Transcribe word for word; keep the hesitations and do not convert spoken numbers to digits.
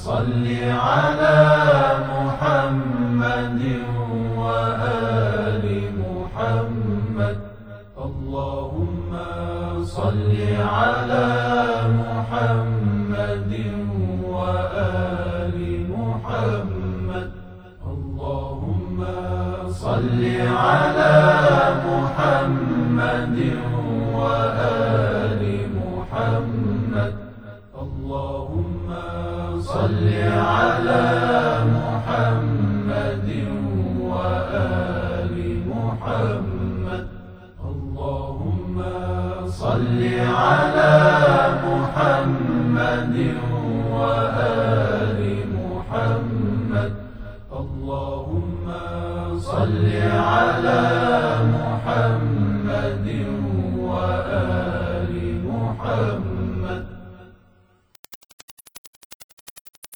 صل على محمد وآل محمد. اللهم صل على محمد وآل محمد. اللهم صل على محمد وآل محمد. اللهم صل على محمد وآل محمد. اللهم صل على محمد